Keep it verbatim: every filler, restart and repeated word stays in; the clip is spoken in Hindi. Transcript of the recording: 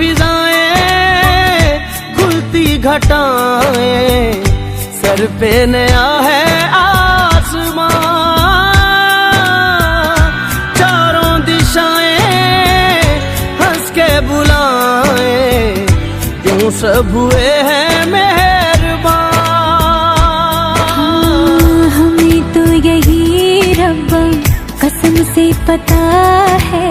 फिजाएं खुलती घटाएं, सर पे नया है आसमां, चारों दिशाएं हंस के बुलाएं, यूं सब हुए हैं मेहरबान। हाँ, हमें तो यही रब्बा कसम से पता है,